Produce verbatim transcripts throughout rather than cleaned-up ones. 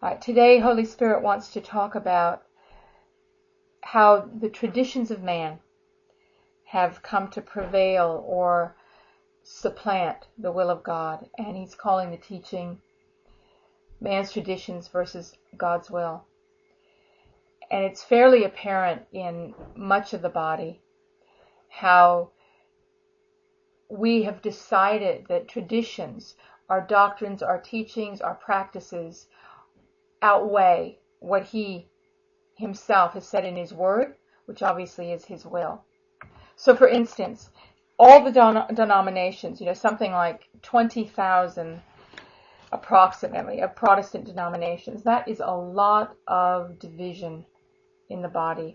Uh, today, Holy Spirit wants to talk about how the traditions of man have come to prevail or supplant the will of God. And he's calling the teaching man's traditions versus God's will. And it's fairly apparent in much of the body how we have decided that traditions, our doctrines, our teachings, our practices outweigh what he himself has said in his word, which obviously is his will. So for instance, all the don- denominations, you know, something like twenty thousand approximately of Protestant denominations, that is a lot of division in the body.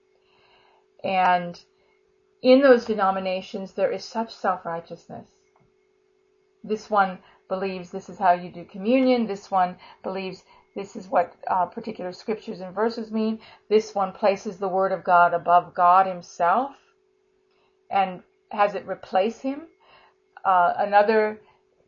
And in those denominations, there is such self-righteousness. This one believes this is how you do communion. This one believes this is what uh, particular scriptures and verses mean. This one places the word of God above God himself and has it replace him. Uh, another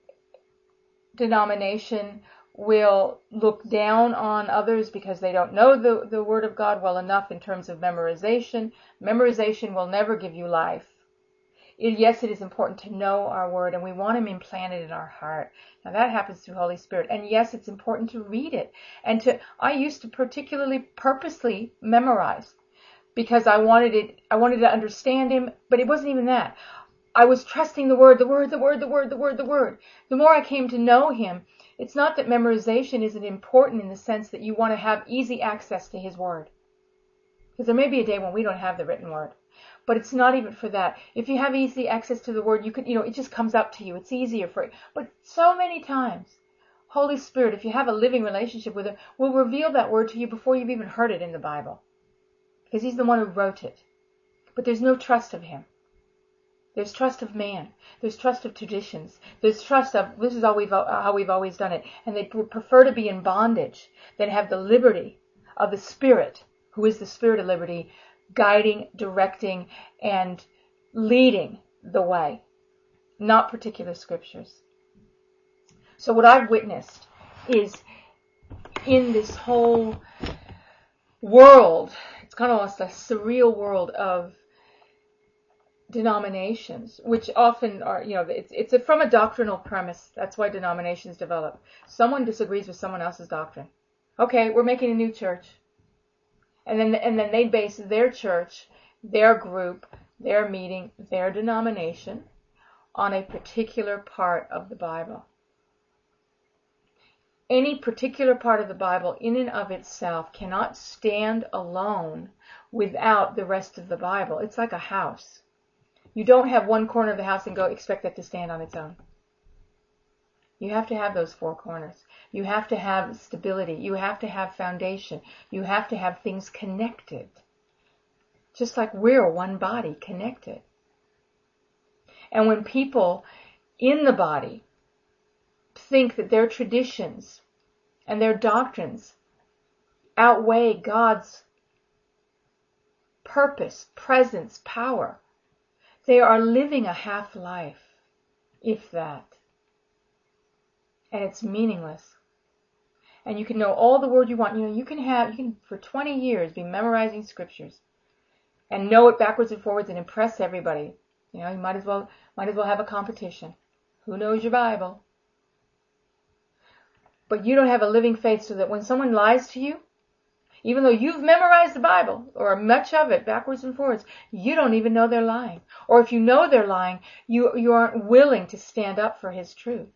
denomination will look down on others because they don't know the, the word of God well enough in terms of memorization. Memorization will never give you life. It, yes, it is important to know our word, and we want him implanted in our heart. Now that happens through Holy Spirit. And yes, it's important to read it. And to, I used to particularly purposely memorize because I wanted it, I wanted to understand him, but it wasn't even that. I was trusting the word, the word, the word, the word, the word, the word. The more I came to know him, it's not that memorization isn't important in the sense that you want to have easy access to his word. Because there may be a day when we don't have the written word. But it's not even for that. If you have easy access to the word, you can, you know, it just comes up to you. It's easier for you. But so many times, Holy Spirit, if you have a living relationship with him, will reveal that word to you before you've even heard it in the Bible. Because he's the one who wrote it. But there's no trust of him. There's trust of man. There's trust of traditions. There's trust of, this is how we've, how we've always done it. And they prefer to be in bondage than have the liberty of the Spirit, who is the Spirit of liberty, guiding, directing, and leading the way, not particular scriptures. So what I've witnessed is in this whole world, it's kind of almost a surreal world of denominations, which often are, you know, it's it's a, from a doctrinal premise. That's why denominations develop. Someone disagrees with someone else's doctrine. Okay, we're making a new church. And then and then they base their church, their group, their meeting, their denomination on a particular part of the Bible. Any particular part of the Bible in and of itself cannot stand alone without the rest of the Bible. It's like a house. You don't have one corner of the house and go expect that to stand on its own. You have to have those four corners. You have to have stability. You have to have foundation. You have to have things connected. Just like we're one body connected. And when people in the body think that their traditions and their doctrines outweigh God's purpose, presence, power, they are living a half life, if that. And it's meaningless. And you can know all the word you want. You know, you can have, you can for twenty years be memorizing scriptures and know it backwards and forwards and impress everybody. You know, you might as well, might as well have a competition. Who knows your Bible? But you don't have a living faith, so that when someone lies to you, even though you've memorized the Bible, or much of it, backwards and forwards, you don't even know they're lying. Or if you know they're lying, you, you aren't willing to stand up for his truth.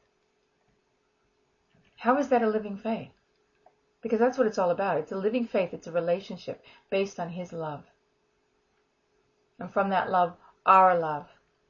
How is that a living faith? Because that's what it's all about. It's a living faith. It's a relationship based on his love. And from that love, our love.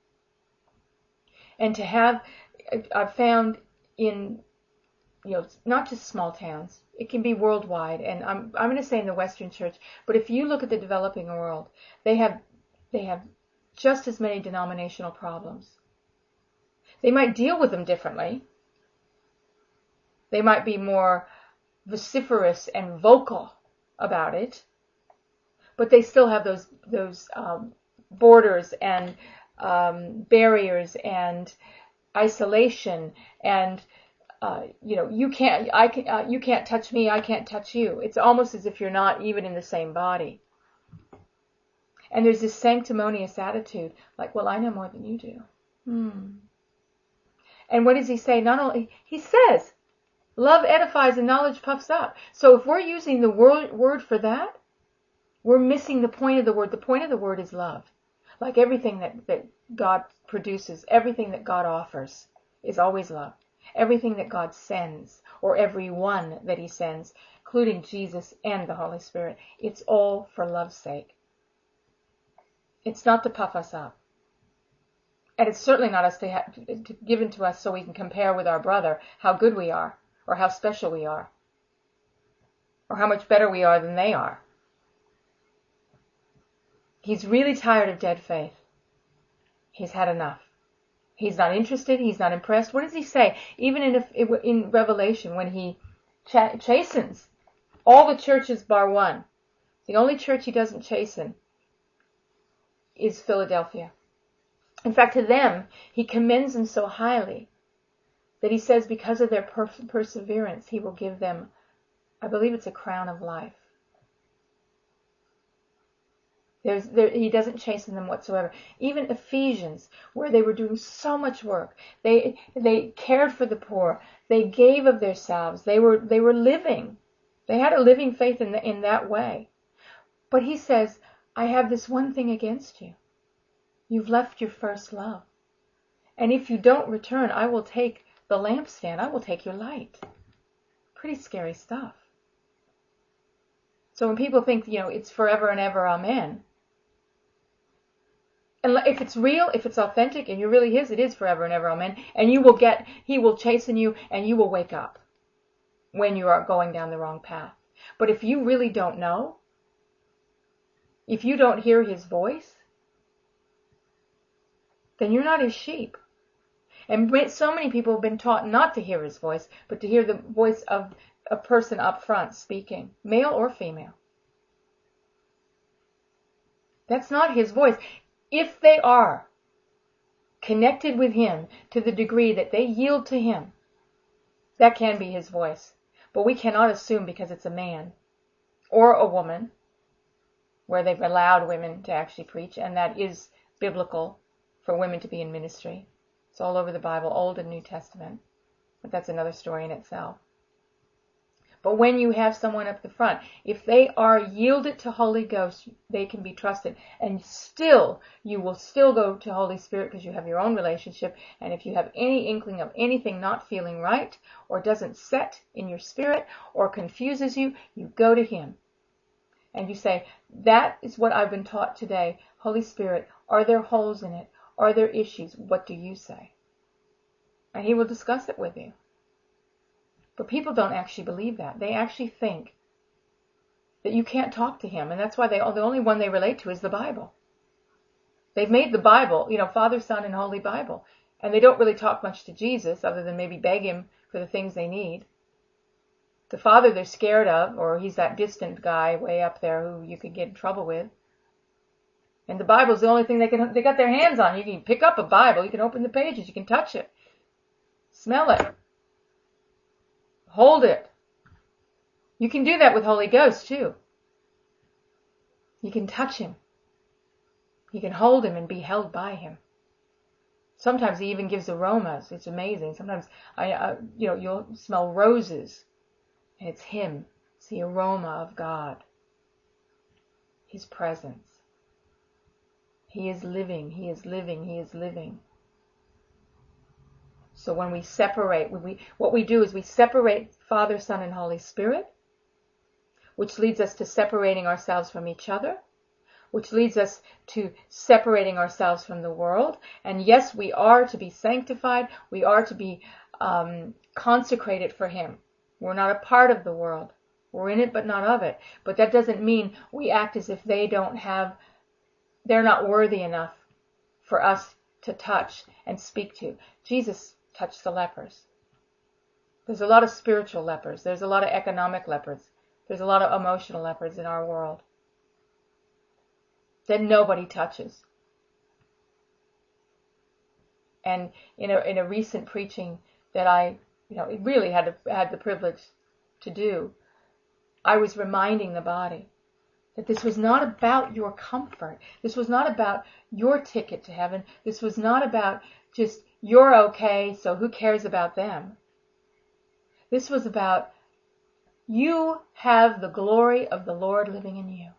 And to have, I've found in, you know, not just small towns, it can be worldwide. And I'm I'm going to say in the Western Church, but if you look at the developing world, they have they have just as many denominational problems. They might deal with them differently. They might be more vociferous and vocal about it, but they still have those those um, borders and um, barriers and isolation and uh, you know, you can't, I can, uh, you can't touch me, I can't touch you. It's almost as if you're not even in the same body. And there's this sanctimonious attitude, like, well, I know more than you do. Hmm. And what does he say? Not only, he says, love edifies and knowledge puffs up. So if we're using the word, word for that, we're missing the point of the word. The point of the word is love. Like everything that, that God produces, everything that God offers is always love. Everything that God sends, or everyone that he sends, including Jesus and the Holy Spirit, it's all for love's sake. It's not to puff us up. And it's certainly not us to have, to, given to us so we can compare with our brother how good we are, or how special we are, or how much better we are than they are. He's really tired of dead faith. He's had enough. He's not interested. He's not impressed. What does he say? Even in, in Revelation, when he ch- chastens all the churches bar one, the only church he doesn't chasten is Philadelphia. In fact, to them, he commends them so highly that he says because of their per- perseverance, he will give them, I believe it's a crown of life. There's, there, he doesn't chasten them whatsoever. Even Ephesians, where they were doing so much work, they they cared for the poor, they gave of themselves, they were they were living, they had a living faith in the, in that way. But he says, I have this one thing against you. You've left your first love, and if you don't return, I will take the lampstand. I will take your light. Pretty scary stuff. So when people think, you know, it's forever and ever, amen. And if it's real, if it's authentic, and you're really his, it is forever and ever, amen. And you will get, he will chasten you, and you will wake up when you are going down the wrong path. But if you really don't know, if you don't hear his voice, then you're not his sheep. And so many people have been taught not to hear his voice, but to hear the voice of a person up front speaking, male or female. That's not his voice. If they are connected with him to the degree that they yield to him, that can be his voice. But we cannot assume because it's a man or a woman, where they've allowed women to actually preach, and that is biblical for women to be in ministry. It's all over the Bible, Old and New Testament. But that's another story in itself. But when you have someone up the front, if they are yielded to Holy Ghost, they can be trusted. And still, you will still go to Holy Spirit because you have your own relationship. And if you have any inkling of anything not feeling right, or doesn't set in your spirit, or confuses you, you go to him. And you say, that is what I've been taught today. Holy Spirit, are there holes in it? Are there issues? What do you say? And he will discuss it with you. But people don't actually believe that. They actually think that you can't talk to him. And that's why they the only one they relate to is the Bible. They've made the Bible, you know, Father, Son, and Holy Bible. And they don't really talk much to Jesus other than maybe beg him for the things they need. The Father they're scared of, or he's that distant guy way up there who you could get in trouble with. And the Bible's the only thing they can they got their hands on. You can pick up a Bible, you can open the pages, you can touch it, smell it, hold it. You can do that with Holy Ghost too. You can touch him. You can hold him and be held by him. Sometimes he even gives aromas. It's amazing. Sometimes I, I you know, you'll smell roses, and it's him. It's the aroma of God. His presence. He is living. He is living. He is living. So when we separate, when we, what we do is we separate Father, Son, and Holy Spirit, which leads us to separating ourselves from each other, which leads us to separating ourselves from the world. And yes, we are to be sanctified. We are to be um, consecrated for him. We're not a part of the world. We're in it, but not of it. But that doesn't mean we act as if they don't have, they're not worthy enough for us to touch and speak to. Jesus touched the lepers. There's a lot of spiritual lepers. There's a lot of economic lepers. There's a lot of emotional lepers in our world that nobody touches. And in a, in a recent preaching that I you know, it really had to, had the privilege to do, I was reminding the body that this was not about your comfort. This was not about your ticket to heaven. This was not about just, you're okay, so who cares about them? This was about, you have the glory of the Lord living in you.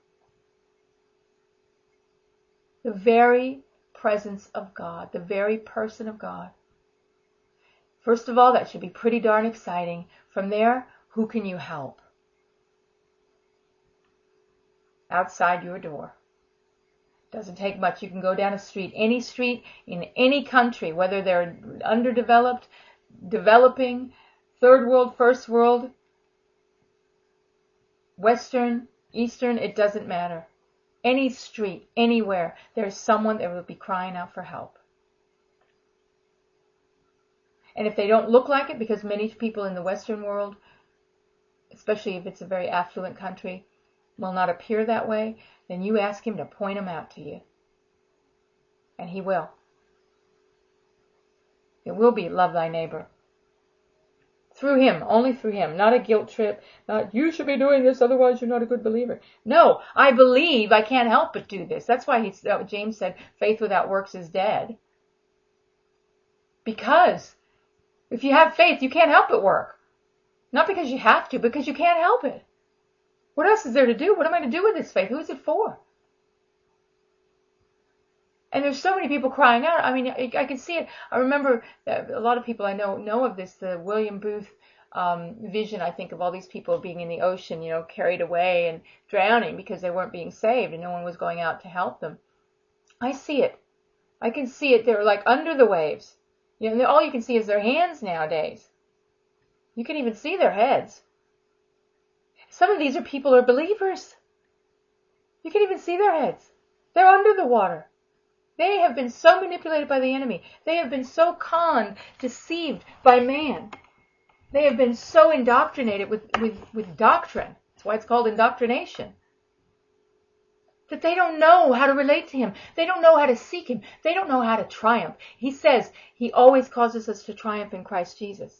The very presence of God, the very person of God. First of all, that should be pretty darn exciting. From there, who can you help? Outside your door. Doesn't take much. You can go down a street, any street in any country, whether they're underdeveloped, developing, third world, first world, Western, Eastern, it doesn't matter. Any street, anywhere, there's someone that will be crying out for help. And if they don't look like it, because many people in the Western world, especially if it's a very affluent country, will not appear that way, then you ask him to point them out to you. And he will. It will be love thy neighbor. Through him, only through him, not a guilt trip, not you should be doing this, otherwise you're not a good believer. No, I believe, I can't help but do this. That's why he, uh, James said, faith without works is dead. Because if you have faith, you can't help but work. Not because you have to, because you can't help it. What else is there to do? What am I to do with this faith? Who is it for? And there's so many people crying out. I mean, I, I can see it. I remember that a lot of people I know know of this, the William Booth um, vision, I think, of all these people being in the ocean, you know, carried away and drowning because they weren't being saved and no one was going out to help them. I see it. I can see it. They're like under the waves. You know, all you can see is their hands nowadays. You can even see their heads. Some of these are people who are believers. You can even see their heads. They're under the water. They have been so manipulated by the enemy. They have been so conned, deceived by man. They have been so indoctrinated with, with, with doctrine. That's why it's called indoctrination. That they don't know how to relate to him. They don't know how to seek him. They don't know how to triumph. He says he always causes us to triumph in Christ Jesus.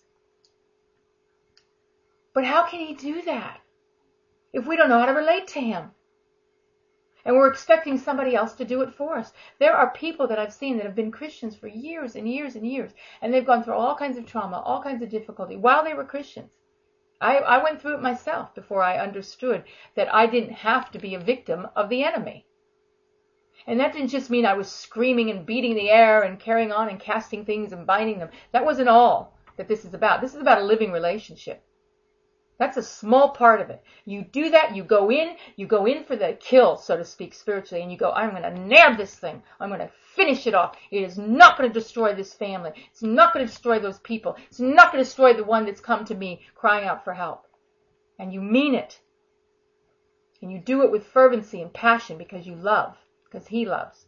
But how can he do that if we don't know how to relate to him? And we're expecting somebody else to do it for us. There are people that I've seen that have been Christians for years and years and years. And they've gone through all kinds of trauma, all kinds of difficulty while they were Christians. I, I went through it myself before I understood that I didn't have to be a victim of the enemy. And that didn't just mean I was screaming and beating the air and carrying on and casting things and binding them. That wasn't all that this is about. This is about a living relationship. That's a small part of it. You do that, you go in, you go in for the kill, so to speak, spiritually, and you go, I'm going to nab this thing. I'm going to finish it off. It is not going to destroy this family. It's not going to destroy those people. It's not going to destroy the one that's come to me crying out for help. And you mean it. And you do it with fervency and passion because you love, because he loves.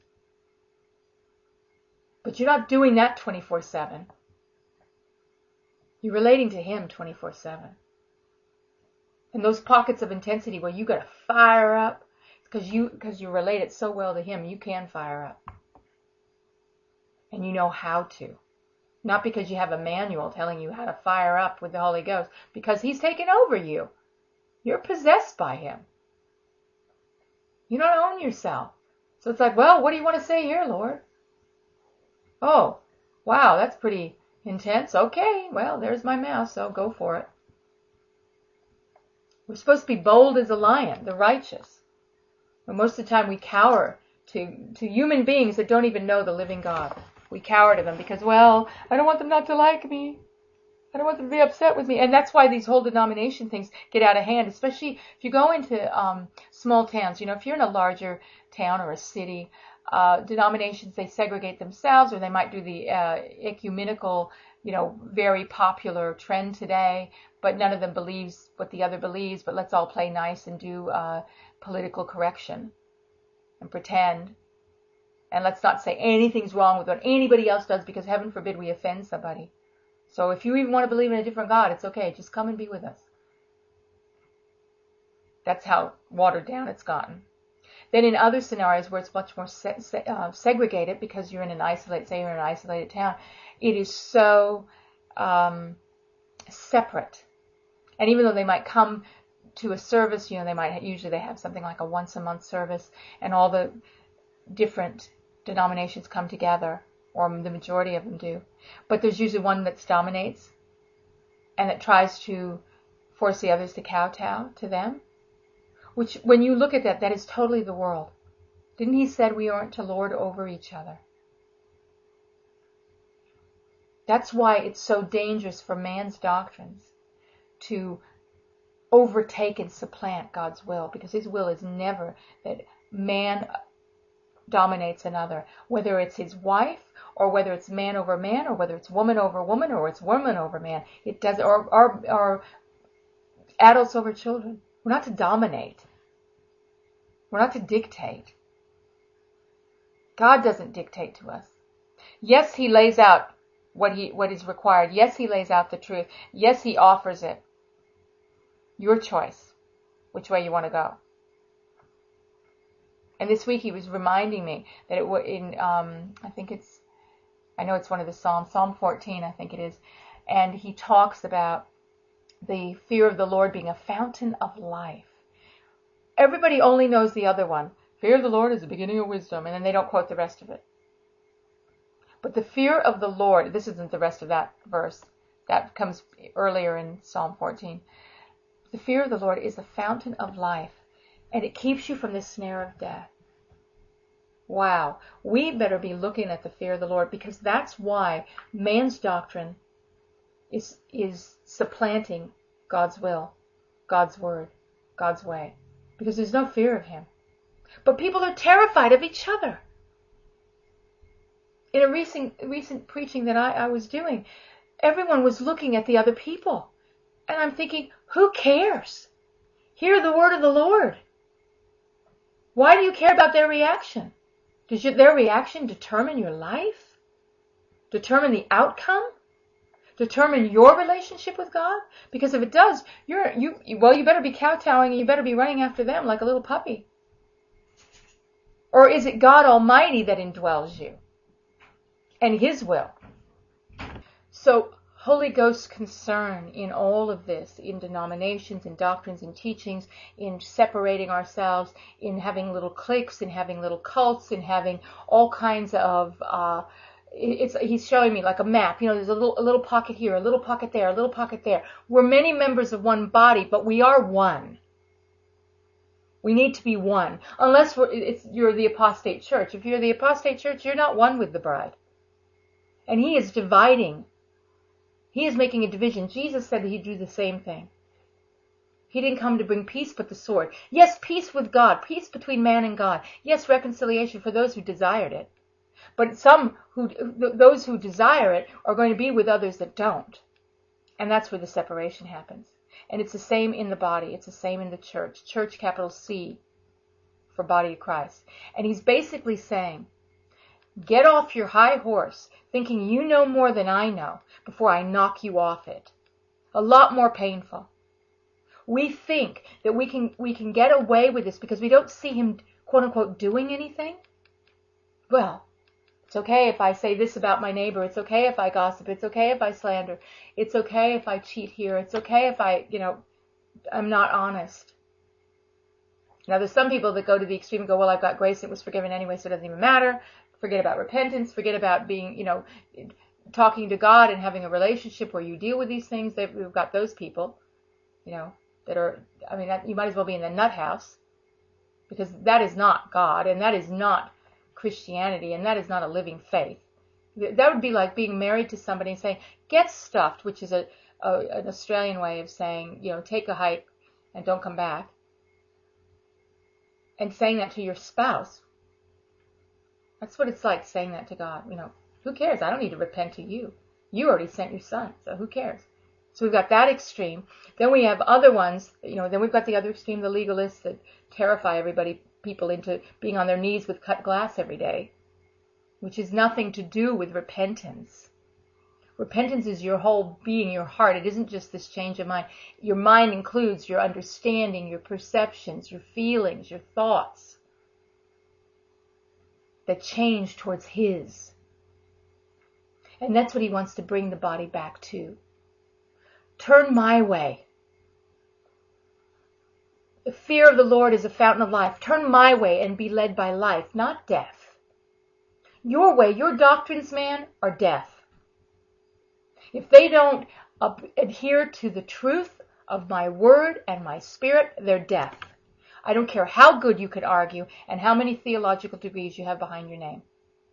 But you're not doing that twenty-four seven. You're relating to him twenty-four seven. And those pockets of intensity where you got to fire up because you because you relate it so well to him, you can fire up. And you know how to. Not because you have a manual telling you how to fire up with the Holy Ghost, because he's taken over you. You're possessed by him. You don't own yourself. So it's like, well, what do you want to say here, Lord? Oh, wow, that's pretty intense. Okay, well, there's my mouth, so go for it. We're supposed to be bold as a lion, the righteous. But most of the time we cower to, to human beings that don't even know the living God. We cower to them because, well, I don't want them not to like me. I don't want them to be upset with me. And that's why these whole denomination things get out of hand, especially if you go into um, small towns. You know, if you're in a larger town or a city, uh, denominations, they segregate themselves, or they might do the uh, ecumenical, you know, very popular trend today, but none of them believes what the other believes, but let's all play nice and do uh, political correction and pretend. And let's not say anything's wrong with what anybody else does, because heaven forbid we offend somebody. So if you even want to believe in a different God, it's okay. Just come and be with us. That's how watered down it's gotten. Then in other scenarios where it's much more se- se- uh, segregated, because you're in an isolated, say you're in an isolated town, it is so um, separate. And even though they might come to a service, you know, they might usually they have something like a once a month service, and all the different denominations come together, or the majority of them do. But there's usually one that dominates and that tries to force the others to kowtow to them. Which, when you look at that, that is totally the world. Didn't he said we aren't to lord over each other? That's why it's so dangerous for man's doctrines to overtake and supplant God's will, because his will is never that man dominates another, whether it's his wife, or whether it's man over man, or whether it's woman over woman, or it's woman over man. It does, or, or, or adults over children. We're not to dominate. We're not to dictate. God doesn't dictate to us. Yes, he lays out what he what is required. Yes, he lays out the truth. Yes, he offers it. Your choice, which way you want to go. And this week he was reminding me that it was in, um, I think it's, I know it's one of the Psalms, Psalm fourteen, I think it is. And he talks about the fear of the Lord being a fountain of life. Everybody only knows the other one. Fear of the Lord is the beginning of wisdom. And then they don't quote the rest of it. But the fear of the Lord, this isn't the rest of that verse. That comes earlier in Psalm fourteen. The fear of the Lord is the fountain of life, and it keeps you from the snare of death. Wow. We better be looking at the fear of the Lord, because that's why man's doctrine is, is supplanting God's will, God's word, God's way, because there's no fear of him. But people are terrified of each other. In a recent recent preaching that I, I was doing, everyone was looking at the other people. And I'm thinking, who cares? Hear the word of the Lord. Why do you care about their reaction? Does your, their reaction determine your life? Determine the outcome? Determine your relationship with God? Because if it does, you're you well, you better be kowtowing and you better be running after them like a little puppy. Or is it God Almighty that indwells you? And his will? So, Holy Ghost concern in all of this, in denominations, in doctrines, in teachings, in separating ourselves, in having little cliques, in having little cults, in having all kinds of, uh, it's, he's showing me like a map, you know, there's a little, a little pocket here, a little pocket there, a little pocket there. We're many members of one body, but we are one. We need to be one. Unless we're, it's, you're the apostate church. If you're the apostate church, you're not one with the bride. And he is dividing. He is making a division. Jesus said that he'd do the same thing. He didn't come to bring peace but the sword. Yes, peace with God, peace between man and God. Yes, reconciliation for those who desired it. But some who, those who desire it are going to be with others that don't. And that's where the separation happens. And it's the same in the body. It's the same in the church. Church, capital C, for body of Christ. And he's basically saying, get off your high horse, thinking you know more than I know, before I knock you off it. A lot more painful. We think that we can we can get away with this because we don't see him, quote unquote, doing anything. Well, it's okay if I say this about my neighbor. It's okay if I gossip. It's okay if I slander. It's okay if I cheat here. It's okay if I, you know, I'm not honest. Now, there's some people that go to the extreme and go, well, I've got grace. It was forgiven anyway, so it doesn't even matter. Forget about repentance. Forget about being, you know, talking to God and having a relationship where you deal with these things. They've, we've got those people, you know, that are, I mean, that, you might as well be in the nut house, because that is not God, and that is not Christianity, and that is not a living faith. That would be like being married to somebody and saying, get stuffed, which is a, a an Australian way of saying, you know, take a hike and don't come back. And saying that to your spouse. That's what it's like saying that to God. You know, who cares? I don't need to repent to you. You already sent your son, so who cares? So we've got that extreme. Then we have other ones, you know, then we've got the other extreme, the legalists that terrify everybody, people into being on their knees with cut glass every day, which has nothing to do with repentance. Repentance is your whole being, your heart. It isn't just this change of mind. Your mind includes your understanding, your perceptions, your feelings, your thoughts that change towards his. And that's what he wants to bring the body back to. Turn my way. The fear of the Lord is a fountain of life. Turn my way and be led by life, not death. Your way, your doctrines, man, are death. If they don't adhere to the truth of my word and my spirit, they're death. I don't care how good you could argue and how many theological degrees you have behind your name.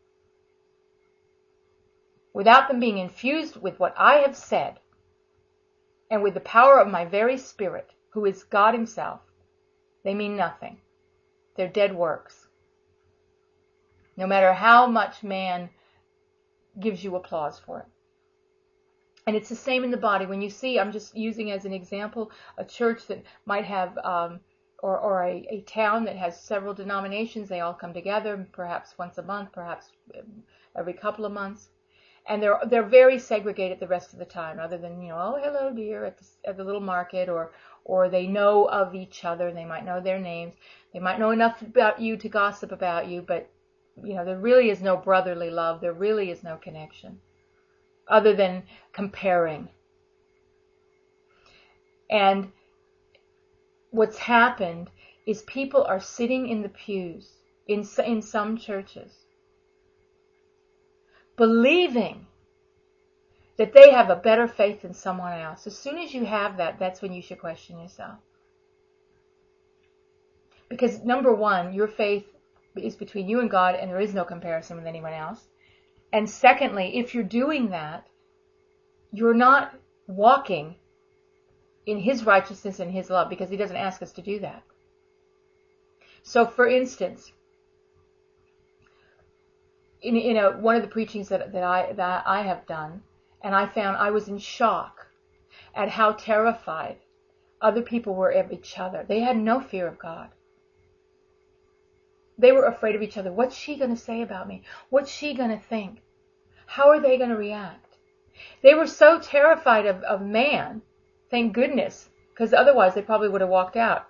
Without them being infused with what I have said and with the power of my very spirit, who is God himself, they mean nothing. They're dead works. No matter how much man gives you applause for it. And it's the same in the body. When you see, I'm just using as an example, a church that might have, um, or, or a, a town that has several denominations. They all come together, perhaps once a month, perhaps every couple of months. And they're they're very segregated the rest of the time, other than, you know, oh, hello, dear, at the, at the little market, or or they know of each other, and they might know their names. They might know enough about you to gossip about you, but, you know, there really is no brotherly love. There really is no connection, other than comparing. And what's happened is people are sitting in the pews in in some churches, believing that they have a better faith than someone else. As soon as you have that, that's when you should question yourself. Because number one, your faith is between you and God, and there is no comparison with anyone else. And secondly, if you're doing that, you're not walking in his righteousness and his love, because he doesn't ask us to do that. So for instance, in, in a, one of the preachings that, that I that I have done, and I found I was in shock at how terrified other people were of each other. They had no fear of God. They were afraid of each other. What's she going to say about me? What's she going to think? How are they going to react? They were so terrified of, of man, thank goodness, because otherwise they probably would have walked out.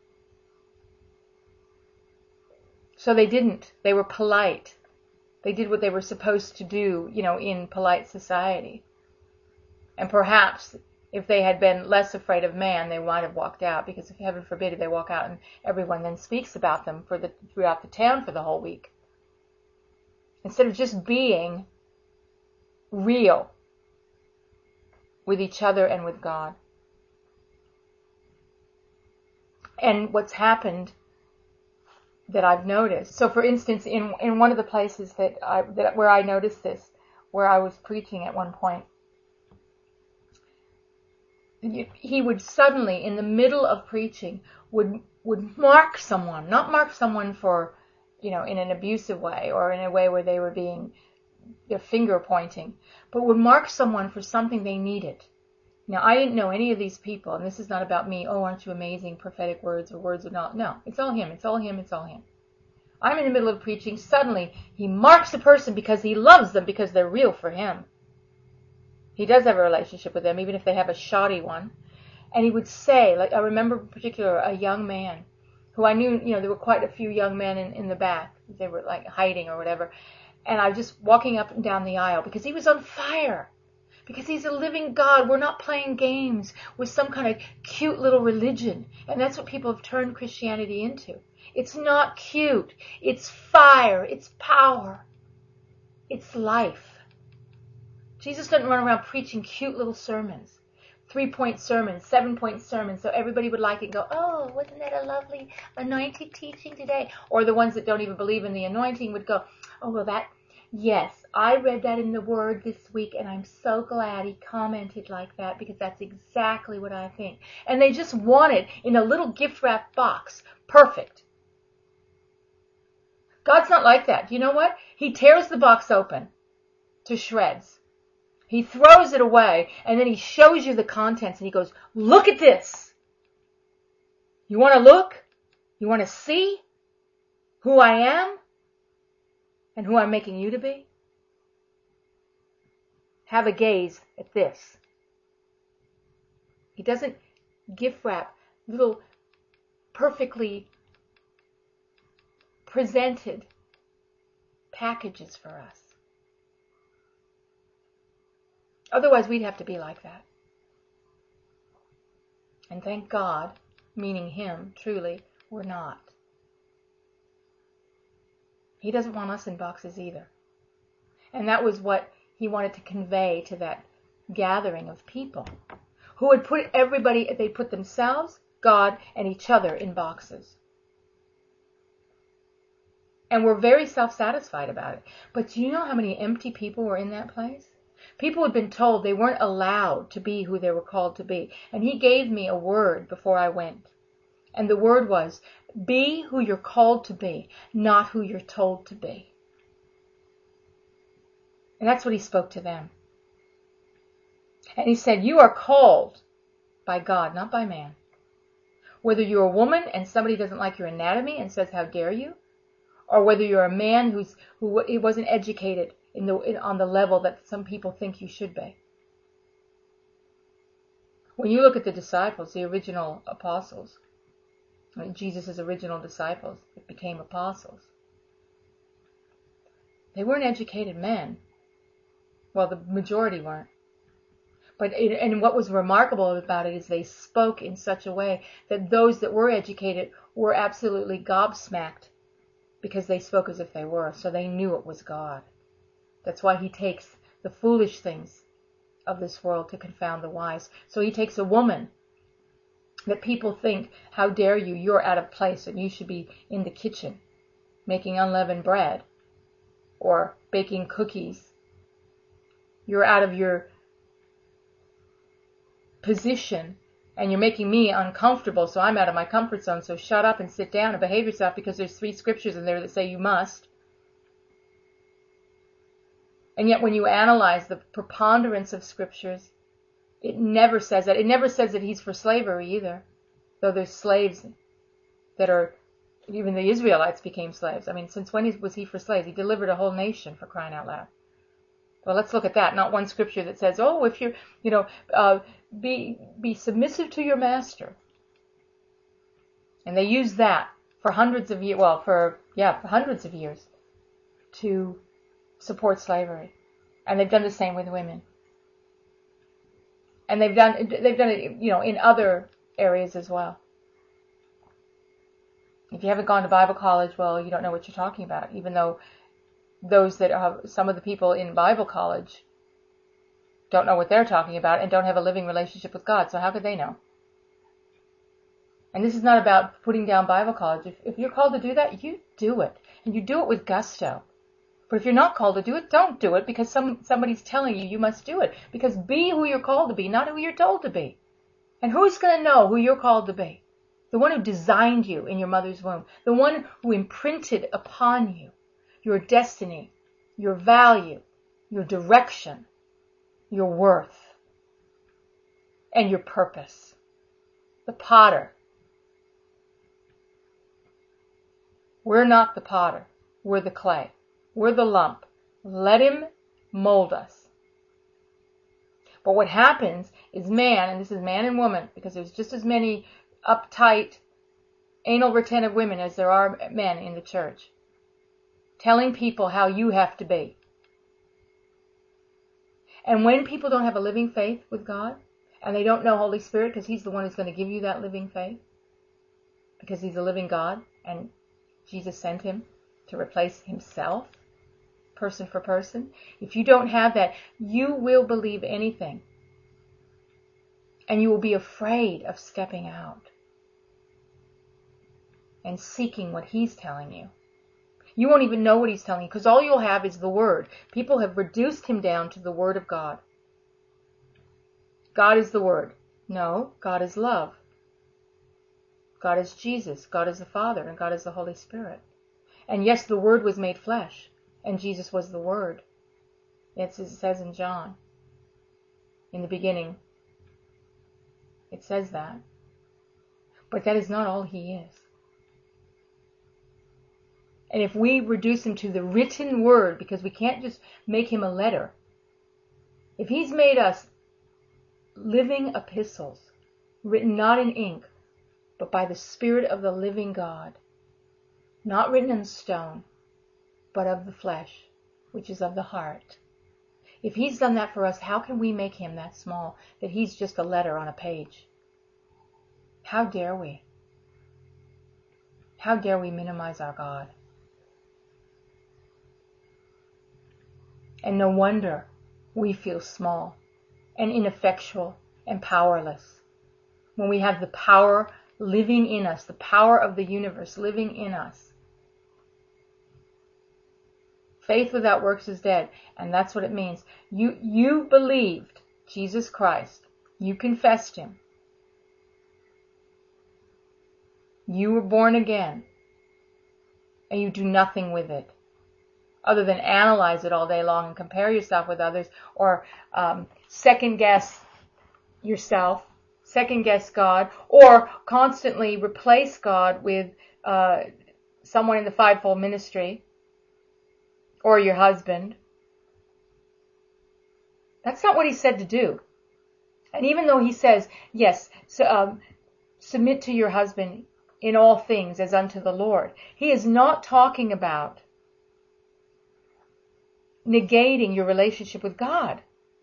So they didn't. They were polite. They did what they were supposed to do, you know, in polite society. And perhaps if they had been less afraid of man, they might have walked out, because if heaven forbid if they walk out and everyone then speaks about them for the throughout the town for the whole week. Instead of just being real with each other and with God. And what's happened that I've noticed. So for instance, in in one of the places that I that where I noticed this, where I was preaching at one point, he would suddenly, in the middle of preaching, would would mark someone, not mark someone for, you know, in an abusive way or in a way where they were being, their finger pointing, but would mark someone for something they needed. Now, I didn't know any of these people, and this is not about me, oh, aren't you amazing, prophetic words or words of knowledge. No, it's all him, it's all him, it's all him. I'm in the middle of preaching, suddenly he marks a person because he loves them, because they're real for him. He does have a relationship with them, even if they have a shoddy one. And he would say, like, I remember in particular a young man who I knew, you know, there were quite a few young men in, in the back. They were like hiding or whatever. And I was just walking up and down the aisle because he was on fire. Because he's a living God. We're not playing games with some kind of cute little religion. And that's what people have turned Christianity into. It's not cute. It's fire. It's power. It's life. Jesus doesn't run around preaching cute little sermons. Three-point sermons, seven-point sermons, so everybody would like it and go, oh, wasn't that a lovely anointed teaching today? Or the ones that don't even believe in the anointing would go, oh, well, that, yes, I read that in the Word this week, and I'm so glad he commented like that, because that's exactly what I think. And they just want it in a little gift-wrapped box. Perfect. God's not like that. You know what? He tears the box open to shreds. He throws it away, and then he shows you the contents, and he goes, look at this. You want to look? You want to see who I am and who I'm making you to be? Have a gaze at this. He doesn't gift wrap little perfectly presented packages for us. Otherwise, we'd have to be like that. And thank God, meaning him, truly, we're not. He doesn't want us in boxes either. And that was what he wanted to convey to that gathering of people who would put everybody, they put themselves, God, and each other in boxes. And were very self-satisfied about it. But do you know how many empty people were in that place? People had been told they weren't allowed to be who they were called to be. And he gave me a word before I went. And the word was, be who you're called to be, not who you're told to be. And that's what he spoke to them. And he said, you are called by God, not by man. Whether you're a woman and somebody doesn't like your anatomy and says, how dare you? Or whether you're a man who's who wasn't educated in the in, on the level that some people think you should be. When you look at the disciples, the original apostles, Jesus' original disciples that became apostles, they weren't educated men. Well, the majority weren't. But it, and what was remarkable about it is they spoke in such a way that those that were educated were absolutely gobsmacked because they spoke as if they were, so they knew it was God. That's why he takes the foolish things of this world to confound the wise. So he takes a woman that people think, how dare you, you're out of place and you should be in the kitchen making unleavened bread or baking cookies. You're out of your position and you're making me uncomfortable, so I'm out of my comfort zone, so shut up and sit down and behave yourself because there's three scriptures in there that say you must. And yet when you analyze the preponderance of scriptures, it never says that. It never says that he's for slavery either, though there's slaves that are, even the Israelites became slaves. I mean, since when was he for slaves? He delivered a whole nation, for crying out loud. Well, let's look at that. Not one scripture that says, oh, if you're, you know, uh, be be submissive to your master. And they use that for hundreds of years, well, for, yeah, for hundreds of years to support slavery. And they've done the same with women. And they've done, they've done it, you know, in other areas as well. If you haven't gone to Bible college, well, you don't know what you're talking about, even though those that have, some of the people in Bible college don't know what they're talking about and don't have a living relationship with God. So how could they know? And this is not about putting down Bible college. If, if you're called to do that, you do it. And you do it with gusto. But if you're not called to do it, don't do it because some somebody's telling you you must do it. Because be who you're called to be, not who you're told to be. And who's going to know who you're called to be? The one who designed you in your mother's womb. The one who imprinted upon you your destiny, your value, your direction, your worth, and your purpose. The potter. We're not the potter. We're the clay. We're the lump. Let him mold us. But what happens is man, and this is man and woman, because there's just as many uptight, anal retentive women as there are men in the church, telling people how you have to be. And when people don't have a living faith with God, and they don't know Holy Spirit, because he's the one who's going to give you that living faith, because he's a living God, and Jesus sent him to replace himself, person for person. If you don't have that, you will believe anything. And you will be afraid of stepping out and seeking what he's telling you. You won't even know what he's telling you because all you'll have is the word. People have reduced him down to the word of God. God is the word. No, God is love. God is Jesus. God is the Father. And God is the Holy Spirit. And yes, the word was made flesh. And Jesus was the word. It says in John. In the beginning. It says that. But that is not all he is. And if we reduce him to the written word, because we can't just make him a letter. If he's made us living epistles, written not in ink, but by the Spirit of the living God, not written in stone, but of the flesh, which is of the heart. If he's done that for us, how can we make him that small, that he's just a letter on a page? How dare we? How dare we minimize our God? And no wonder we feel small and ineffectual and powerless when we have the power living in us, the power of the universe living in us. Faith without works is dead, and that's what it means. You, you believed Jesus Christ. You confessed Him. You were born again, and you do nothing with it other than analyze it all day long and compare yourself with others, or um, second guess yourself, second guess God, or constantly replace God with uh, someone in the fivefold ministry, or your husband. That's not what He said to do. And even though He says, yes, so, um, submit to your husband in all things as unto the Lord, He is not talking about negating your relationship with God.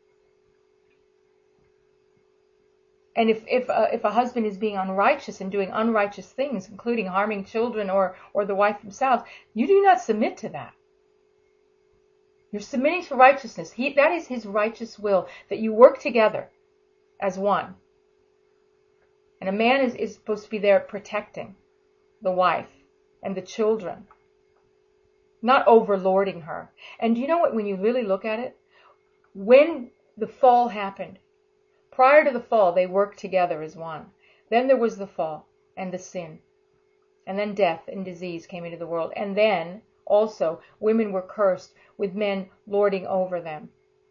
And if if uh, if a husband is being unrighteous and doing unrighteous things, including harming children or or the wife themselves, you do not submit to that. You're submitting to righteousness. He, that is His righteous will, that you work together as one. And a man is, is supposed to be there protecting the wife and the children, not overlording her. And you know what, when you really look at it, when the fall happened, prior to the fall, they worked together as one. Then there was the fall and the sin. And then death and disease came into the world. And then also women were cursed with men lording over them.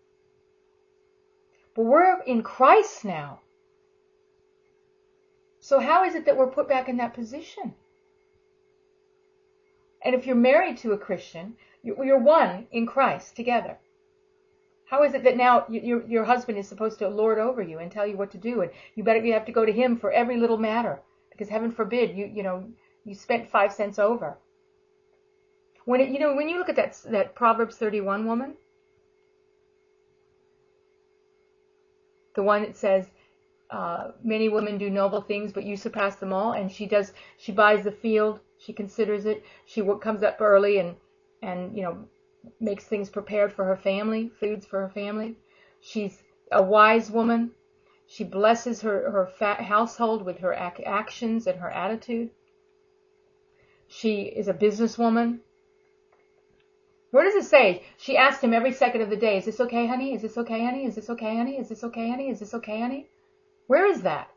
But we're in Christ now. So how is it that we're put back in that position? And if you're married to a Christian, you're one in Christ together. How is it that now your your husband is supposed to lord over you and tell you what to do, and you better you have to go to him for every little matter, because heaven forbid you you know you spent five cents over. When it, you know when you look at that that Proverbs thirty-one woman, the one that says, uh, many women do noble things, but you surpass them all, and she does she buys the field, she considers it, she comes up early and and you know makes things prepared for her family, foods for her family. She's a wise woman. She blesses her, her fat household with her ac- actions and her attitude. She is a businesswoman. Where does it say? She asked him every second of the day, is this okay, honey? Is this okay, honey? Is this okay, honey? Is this okay, honey? Is this okay, honey? Where is that?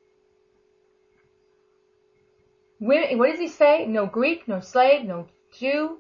Where, what does he say? No Greek, no slave, no Jew,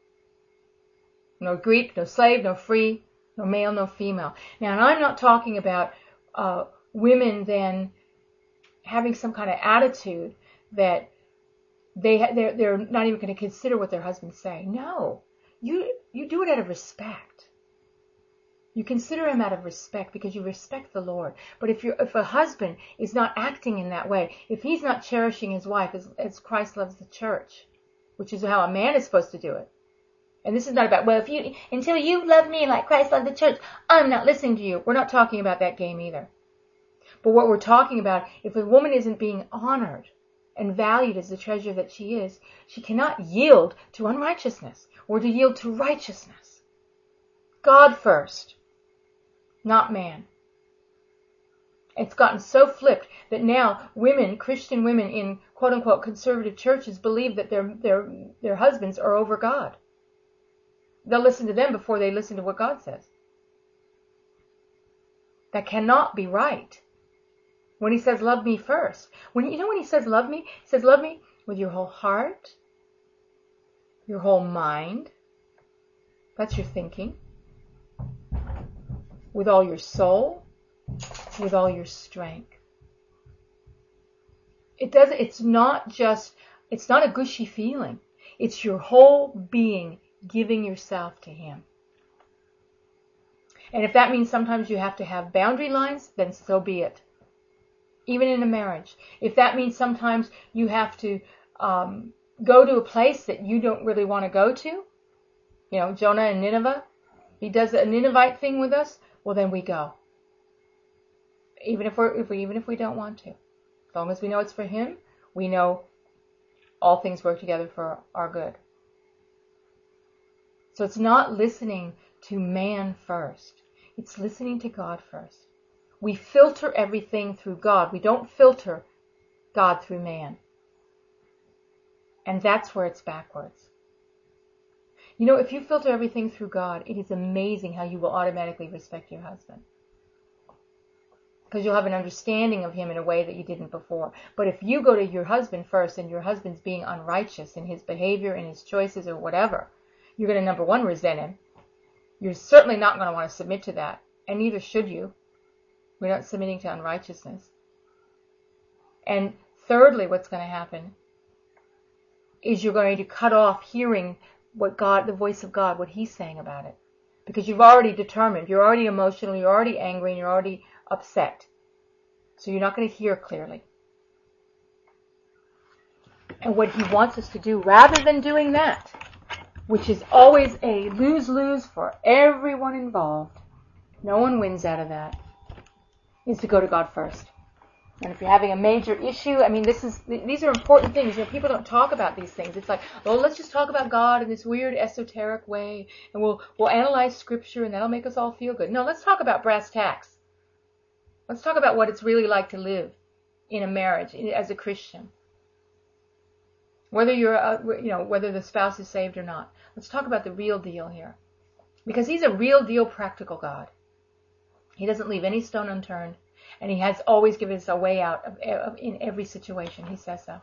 no Greek, no slave, no free, no male, no female. Now, and I'm not talking about uh, women then having some kind of attitude that they ha- they're, they're not even going to consider what their husbands say. No, you you do it out of respect. You consider him out of respect because you respect the Lord. But if you if a husband is not acting in that way, if he's not cherishing his wife as, as Christ loves the church, which is how a man is supposed to do it. And this is not about, well, if you, until you love me like Christ loved the church, I'm not listening to you. We're not talking about that game either. But what we're talking about, if a woman isn't being honored and valued as the treasure that she is, she cannot yield to unrighteousness or to yield to righteousness. God first, not man. It's gotten so flipped that now women, Christian women in quote unquote conservative churches believe that their, their, their husbands are over God. They'll listen to them before they listen to what God says. That cannot be right. When he says, love me first. When you know when he says, love me, he says, love me with your whole heart, your whole mind. That's your thinking. With all your soul, with all your strength. It does, it's not just, it's not a gushy feeling. It's your whole being giving yourself to him. And if that means sometimes you have to have boundary lines, then so be it. Even in a marriage. If that means sometimes you have to um, go to a place that you don't really want to go to, you know, Jonah and Nineveh, he does a Ninevite thing with us, well then we go. Even if we're, if we, even if we don't want to. As long as we know it's for Him, we know all things work together for our good. So it's not listening to man first. It's listening to God first. We filter everything through God. We don't filter God through man. And that's where it's backwards. You know, if you filter everything through God, it is amazing how you will automatically respect your husband. Because you'll have an understanding of him in a way that you didn't before. But if you go to your husband first and your husband's being unrighteous in his behavior, in his choices, or whatever, you're going to, number one, resent him. You're certainly not going to want to submit to that. And neither should you. We're not submitting to unrighteousness. And thirdly, what's going to happen is you're going to cut off hearing what God, the voice of God, what He's saying about it. Because you've already determined, you're already emotional, you're already angry, and you're already upset. So you're not going to hear clearly. And what He wants us to do, rather than doing that, which is always a lose-lose for everyone involved, no one wins out of that, is to go to God first. And if you're having a major issue, I mean, this is these are important things. You know, people don't talk about these things. It's like, well, let's just talk about God in this weird esoteric way, and we'll we'll analyze Scripture, and that'll make us all feel good. No, let's talk about brass tacks. Let's talk about what it's really like to live in a marriage as a Christian. Whether you're, a, you know, whether the spouse is saved or not. Let's talk about the real deal here, because He's a real deal practical God. He doesn't leave any stone unturned. And He has always given us a way out of, of, in every situation. He says so.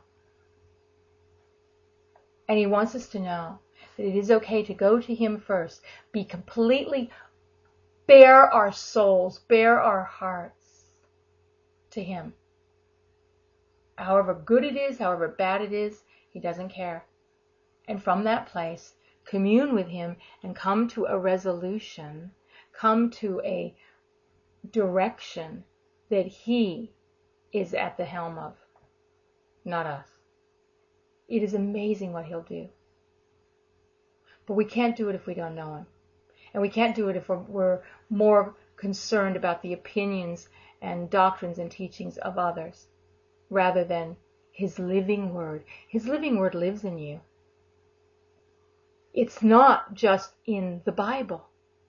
And He wants us to know that it is okay to go to Him first. Be completely, bare our souls, bare our hearts to Him. However good it is, however bad it is, He doesn't care. And from that place, commune with Him and come to a resolution, come to a direction that He is at the helm of, not us. It is amazing what He'll do. But we can't do it if we don't know Him. And we can't do it if we're, we're more concerned about the opinions and doctrines and teachings of others, rather than His living Word. His living Word lives in you. It's not just in the Bible.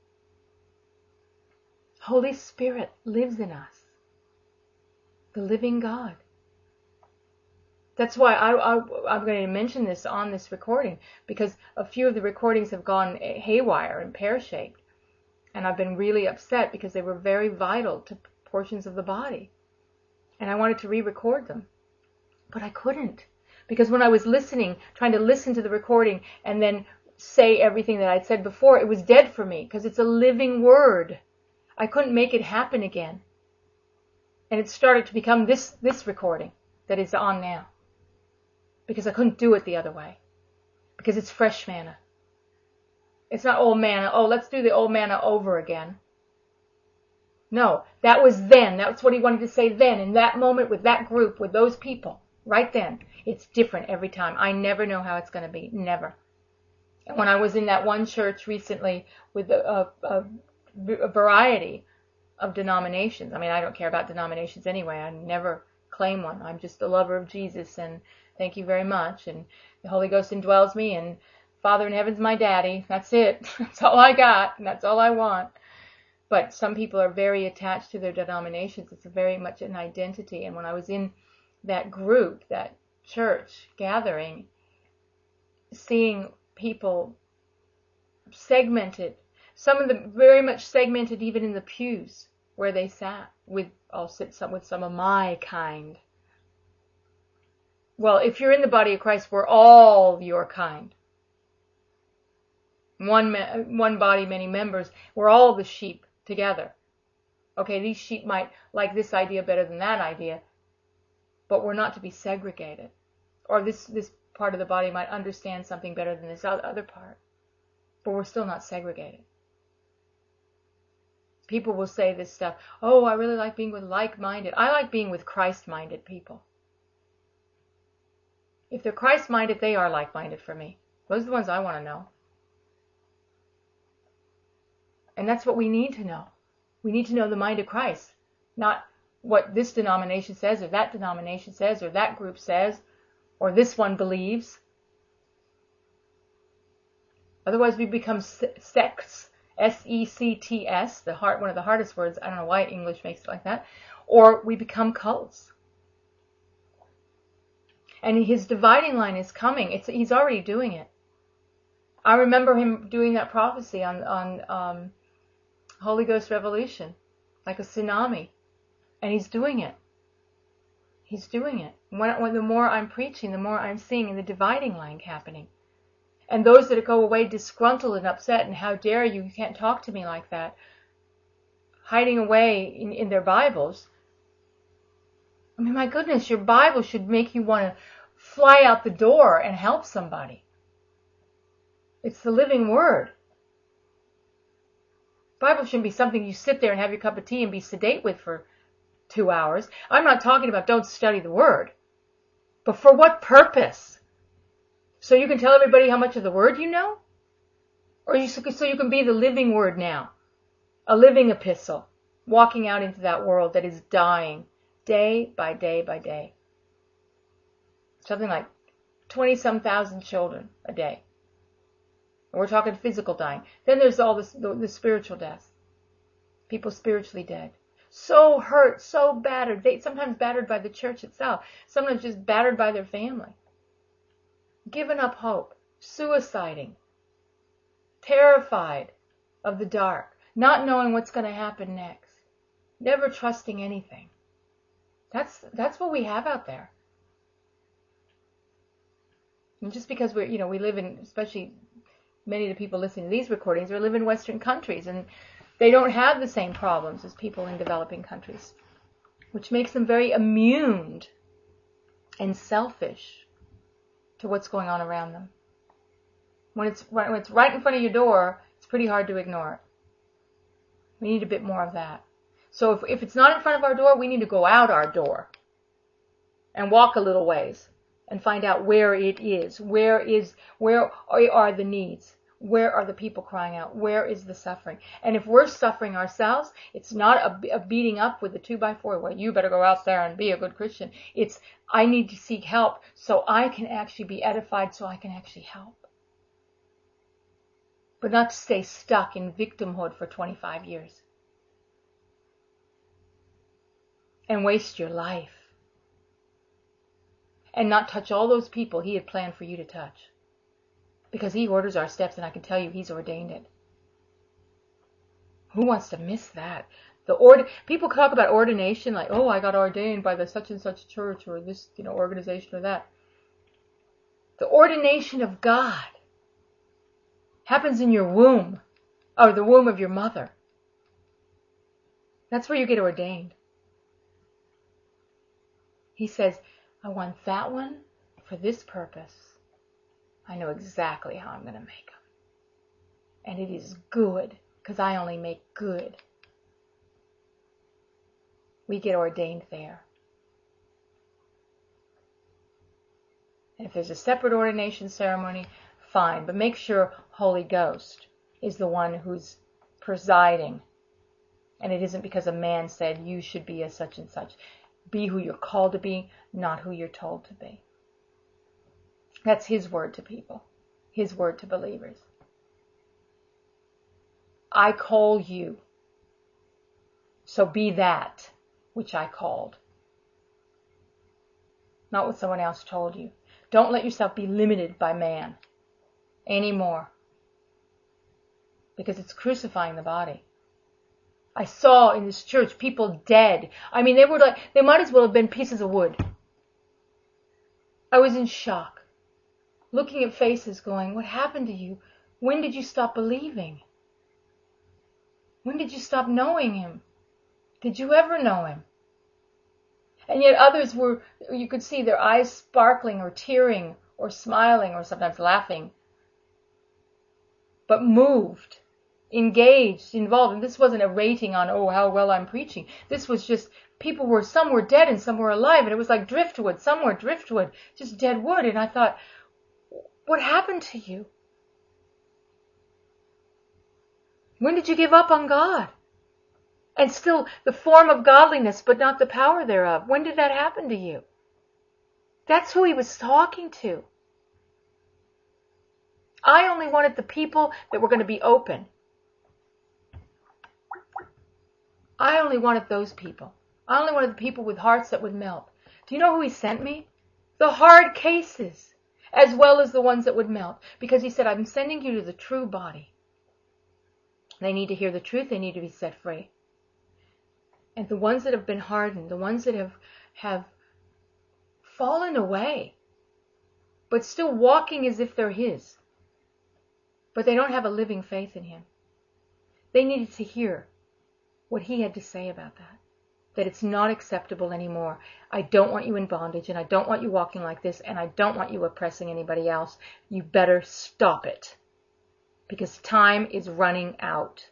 Holy Spirit lives in us. The living God. That's why I, I, I'm going to mention this on this recording, because a few of the recordings have gone haywire and pear-shaped. And I've been really upset because they were very vital to portions of the body. And I wanted to re-record them. But I couldn't. Because when I was listening, trying to listen to the recording and then say everything that I'd said before, it was dead for me, because it's a living word. I couldn't make it happen again. And it started to become this, this recording that is on now. Because I couldn't do it the other way. Because it's fresh manna. It's not old manna. Oh, let's do the old manna over again. No, that was then. That's what He wanted to say then, in that moment, with that group, with those people. Right then. It's different every time. I never know how it's going to be. Never. And when I was in that one church recently with a, a, a variety of denominations. I mean, I don't care about denominations anyway. I never claim one. I'm just a lover of Jesus, and thank you very much. And the Holy Ghost indwells me, and Father in heaven's my daddy. That's it. That's all I got, and that's all I want. But some people are very attached to their denominations. It's very much an identity. And when I was in that group, that church gathering, seeing people segmented, some of them very much segmented even in the pews where they sat. With I'll sit some with some of my kind. Well, if you're in the body of Christ, we're all your kind. One one body, many members. We're all the sheep together. Okay, these sheep might like this idea better than that idea, but we're not to be segregated. Or this this part of the body might understand something better than this other part, but we're still not segregated. People will say this stuff, oh, I really like being with like-minded. I like being with Christ-minded people. If they're Christ-minded, they are like-minded for me. Those are the ones I want to know. And that's what we need to know. We need to know the mind of Christ, not what this denomination says, or that denomination says, or that group says, or this one believes. Otherwise, we become sects, S E C T S, the hard, one of the hardest words. I don't know why English makes it like that. Or we become cults. And his dividing line is coming. It's, he's already doing it. I remember him doing that prophecy on, on um, Holy Ghost Revolution, like a tsunami. And he's doing it. He's doing it. When, when the more I'm preaching, the more I'm seeing the dividing line happening. And those that go away disgruntled and upset, and how dare you, you can't talk to me like that, hiding away in, in their Bibles. I mean, my goodness, your Bible should make you want to fly out the door and help somebody. It's the living Word. Bible shouldn't be something you sit there and have your cup of tea and be sedate with for two hours. I'm not talking about don't study the Word. But for what purpose? So you can tell everybody how much of the Word you know? Or you, so you can be the living Word now? A living epistle, walking out into that world that is dying day by day by day. Something like twenty-some thousand children a day. And we're talking physical dying. Then there's all this, the, the spiritual death. People spiritually dead. So hurt, so battered. They sometimes battered by the church itself. Sometimes just battered by their family. Given up hope. Suiciding. Terrified of the dark. Not knowing what's going to happen next. Never trusting anything. That's that's what we have out there. And just because we're, you know, we live in, especially many of the people listening to these recordings, we live in Western countries, and they don't have the same problems as people in developing countries, which makes them very immune and selfish to what's going on around them. When it's when it's right in front of your door, it's pretty hard to ignore it. We need a bit more of that. So if, if it's not in front of our door, we need to go out our door and walk a little ways and find out where it is. Where is, where are the needs? Where are the people crying out? Where is the suffering? And if we're suffering ourselves, it's not a, a beating up with a two by four. Well, you better go out there and be a good Christian. It's, I need to seek help so I can actually be edified, so I can actually help. But not to stay stuck in victimhood for twenty-five years. And waste your life. And not touch all those people he had planned for you to touch. Because he orders our steps, and I can tell you he's ordained it. Who wants to miss that? The ord- People talk about ordination like, oh, I got ordained by the such and such church or this, you know, organization or that. The ordination of God happens in your womb, or the womb of your mother. That's where you get ordained. He says, I want that one for this purpose. I know exactly how I'm going to make them. And it is good, because I only make good. We get ordained there. And if there's a separate ordination ceremony, fine. But make sure Holy Ghost is the one who's presiding. And it isn't because a man said you should be a such and such. Be who you're called to be, not who you're told to be. That's his word to people. His word to believers. I call you. So be that which I called. Not what someone else told you. Don't let yourself be limited by man anymore. Because it's crucifying the body. I saw in this church people dead. I mean, they were like, they might as well have been pieces of wood. I was in shock. Looking at faces going, what happened to you? When did you stop believing? When did you stop knowing him? Did you ever know him? And yet others were, you could see their eyes sparkling or tearing or smiling or sometimes laughing. But moved. Engaged, involved. And this wasn't a rating on, oh, how well I'm preaching. This was just, people were, some were dead and some were alive. And it was like driftwood. Some were driftwood, just dead wood. And I thought, what happened to you? When did you give up on God? And still the form of godliness, but not the power thereof. When did that happen to you? That's who he was talking to. I only wanted the people that were going to be open. I only wanted those people. I only wanted the people with hearts that would melt. Do you know who he sent me? The hard cases, as well as the ones that would melt. Because he said, I'm sending you to the true body. They need to hear the truth. They need to be set free. And the ones that have been hardened, the ones that have, have fallen away, but still walking as if they're his, but they don't have a living faith in him. They needed to hear what he had to say about that. That it's not acceptable anymore. I don't want you in bondage, and I don't want you walking like this, and I don't want you oppressing anybody else. You better stop it. Because time is running out.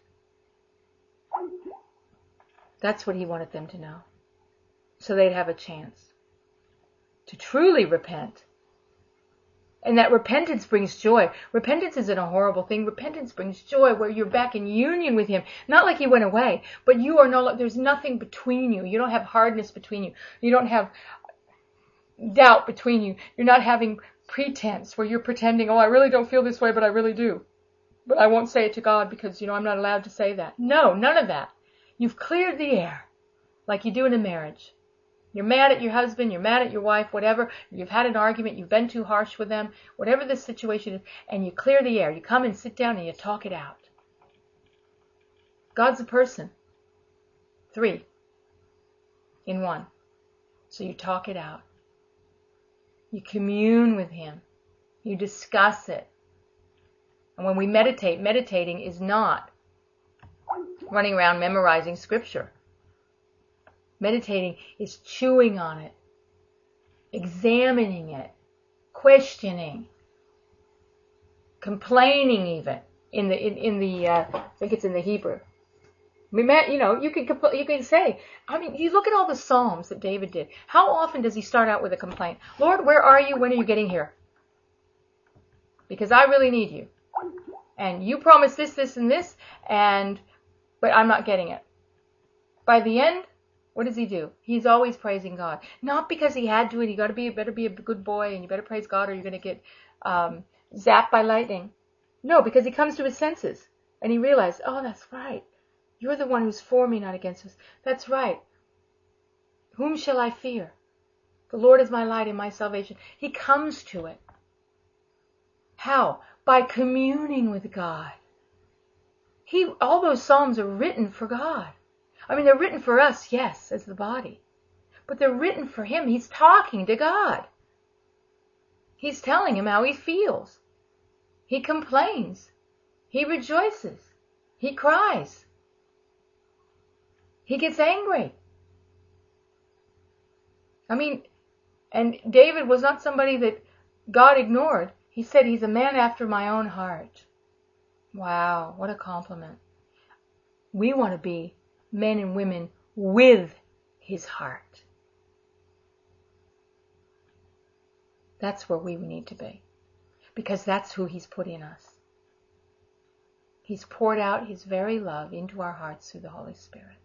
That's what he wanted them to know. So they'd have a chance to truly repent. And that repentance brings joy. Repentance isn't a horrible thing. Repentance brings joy where you're back in union with him. Not like he went away, but you are no, there's nothing between you. You don't have hardness between you. You don't have doubt between you. You're not having pretense where you're pretending, oh, I really don't feel this way, but I really do. But I won't say it to God because, you know, I'm not allowed to say that. No, none of that. You've cleared the air like you do in a marriage. You're mad at your husband, you're mad at your wife, whatever. You've had an argument, you've been too harsh with them, whatever the situation is, and you clear the air. You come and sit down and you talk it out. God's a person. Three in one. So you talk it out. You commune with him. You discuss it. And when we meditate, meditating is not running around memorizing scripture. Meditating is chewing on it, examining it, questioning, complaining even in the in, in the uh, I think it's in the Hebrew. We met, you know, you can compl- you can say, I mean, you look at all the Psalms that David did. How often does he start out with a complaint? Lord, where are you? When are you getting here? Because I really need you. And you promised this, this, and this, and but I'm not getting it. By the end, what does he do? He's always praising God. Not because he had to, and you got to be, better be a good boy, and you better praise God, or you're going to get um, zapped by lightning. No, because he comes to his senses, and he realizes, oh, that's right. You're the one who's for me, not against us. That's right. Whom shall I fear? The Lord is my light and my salvation. He comes to it. How? By communing with God. He, all those Psalms are written for God. I mean, they're written for us, yes, as the body. But they're written for him. He's talking to God. He's telling him how he feels. He complains. He rejoices. He cries. He gets angry. I mean, and David was not somebody that God ignored. He said, he's a man after my own heart. Wow, what a compliment. We want to be men and women with his heart. That's where we need to be. Because that's who he's put in us. He's poured out his very love into our hearts through the Holy Spirit.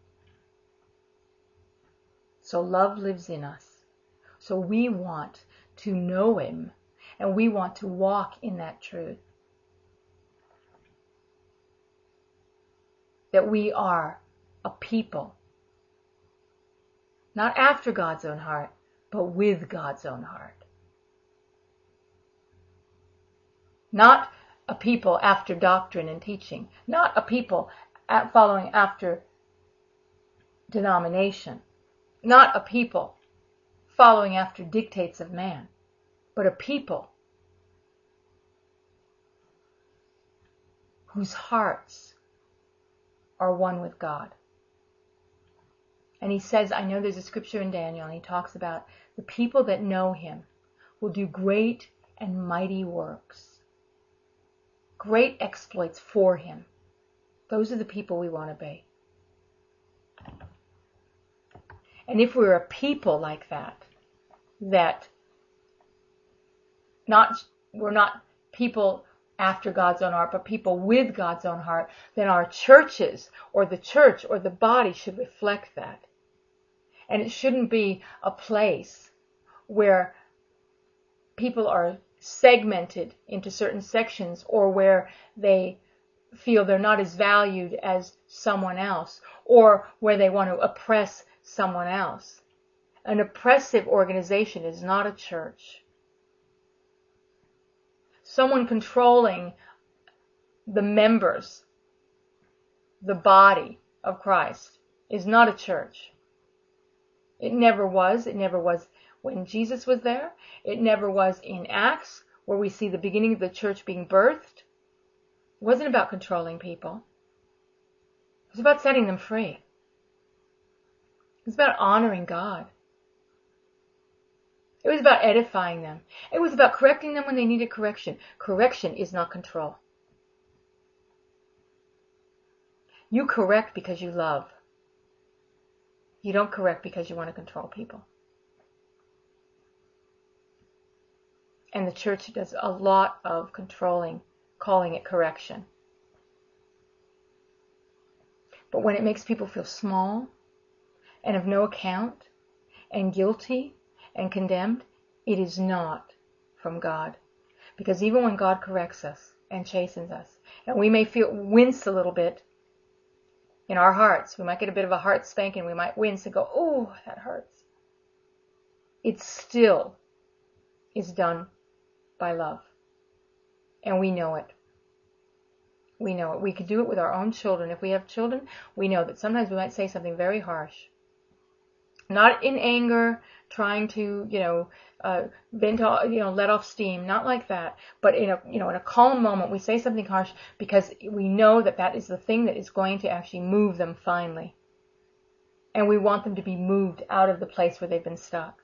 So love lives in us. So we want to know him. And we want to walk in that truth. That we are a people. Not after God's own heart, but with God's own heart. Not a people after doctrine and teaching. Not a people following after denomination. Not a people following after dictates of man. But a people whose hearts are one with God. And he says, I know there's a scripture in Daniel, and he talks about the people that know him will do great and mighty works. Great exploits for him. Those are the people we want to be. And if we're a people like that, that Not, we're not people after God's own heart, but people with God's own heart, then our churches or the church or the body should reflect that. And it shouldn't be a place where people are segmented into certain sections, or where they feel they're not as valued as someone else, or where they want to oppress someone else. An oppressive organization is not a church. Someone controlling the members, the body of Christ, is not a church. It never was. It never was when Jesus was there. It never was in Acts, where we see the beginning of the church being birthed. It wasn't about controlling people. It was about setting them free. It was about honoring God. It was about edifying them. It was about correcting them when they needed correction. Correction is not control. You correct because you love. You don't correct because you want to control people. And the church does a lot of controlling, calling it correction. But when it makes people feel small and of no account and guilty and condemned, it is not from God. Because even when God corrects us and chastens us, and we may feel wince a little bit in our hearts, we might get a bit of a heart spanking, we might wince and go, oh, that hurts. It still is done by love. And we know it. We know it. We could do it with our own children. If we have children, we know that sometimes we might say something very harsh. Not in anger, trying to, you know, uh, vent, you know, let off steam. Not like that. But in a, you know, in a calm moment, we say something harsh because we know that that is the thing that is going to actually move them finally. And we want them to be moved out of the place where they've been stuck.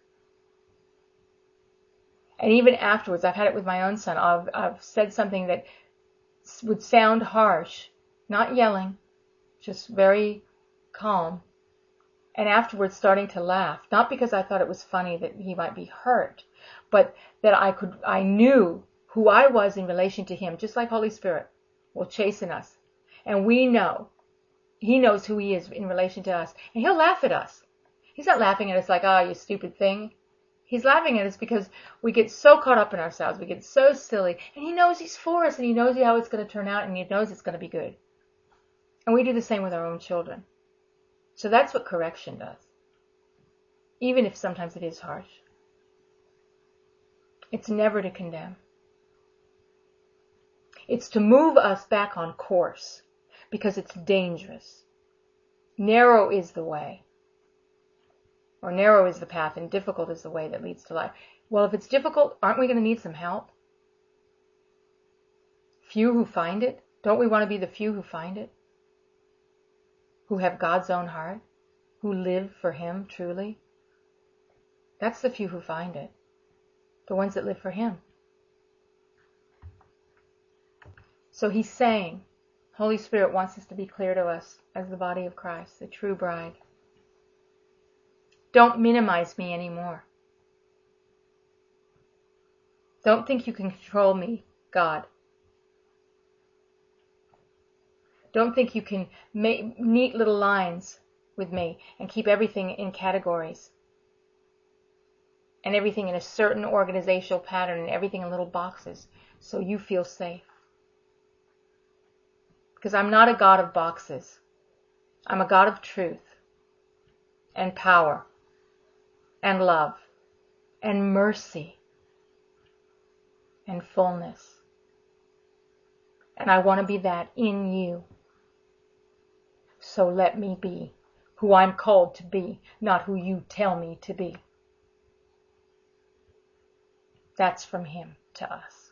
And even afterwards, I've had it with my own son. I've, I've said something that would sound harsh, not yelling, just very calm. And afterwards starting to laugh, not because I thought it was funny that he might be hurt, but that I could, I knew who I was in relation to him, just like Holy Spirit will chasten us. And we know, he knows who he is in relation to us. And he'll laugh at us. He's not laughing at us like, ah, oh, you stupid thing. He's laughing at us because we get so caught up in ourselves. We get so silly. And he knows he's for us, and he knows how it's going to turn out, and he knows it's going to be good. And we do the same with our own children. So that's what correction does. Even if sometimes it is harsh. It's never to condemn. It's to move us back on course, because it's dangerous. Narrow is the way. Or narrow is the path, and difficult is the way that leads to life. Well, if it's difficult, aren't we going to need some help? Few who find it? Don't we want to be the few who find it? Who have God's own heart? Who live for Him truly? That's the few who find it. The ones that live for Him. So He's saying, Holy Spirit wants this to be clear to us as the body of Christ, the true bride. Don't minimize me anymore. Don't think you can control me, God. Don't think you can make neat little lines with me and keep everything in categories and everything in a certain organizational pattern and everything in little boxes so you feel safe. Because I'm not a God of boxes. I'm a God of truth and power and love and mercy and fullness. And I want to be that in you. So let me be who I'm called to be, not who you tell me to be. That's from Him to us.